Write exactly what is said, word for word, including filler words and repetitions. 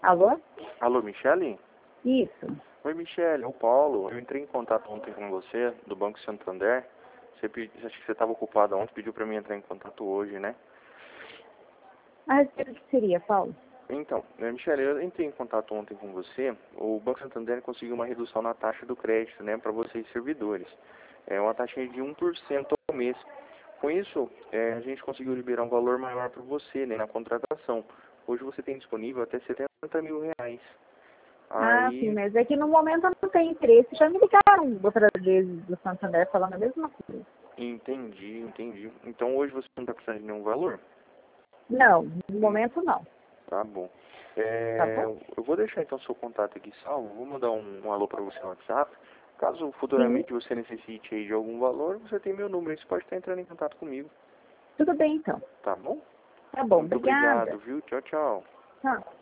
Alô? Alô, Michele? Isso. Oi, Michele, é o Paulo. Eu entrei em contato ontem com você, do Banco Santander. Você pedi, acho que você estava ocupado ontem, pediu para mim entrar em contato hoje, né? A respeito do que seria, Paulo? Então, eh, Michele, eu entrei em contato ontem com você. O Banco Santander conseguiu uma redução na taxa do crédito, né, para vocês servidores. É uma taxa de um por cento ao mês. Com isso, eh, a gente conseguiu liberar um valor maior para você, né, na contratação. Hoje você tem disponível até setenta mil reais. Ah, sim, Aí, mas é que no momento eu não tenho interesse. Já me ligaram outras vezes do Santander falando a mesma coisa. entendi, entendi. Então hoje você não está precisando de nenhum valor? Não, no Hum, momento não. tá bom. Tá É, bom? eu vou deixar então seu contato aqui salvo. Vou mandar um, um alô para você no WhatsApp. Caso Sim, futuramente você necessite aí de algum valor, você tem meu número. Você pode estar entrando em contato comigo. tudo bem então. Tá bom? Tá bom, Muito obrigada. obrigado, viu? Tchau, tchau. Tchau.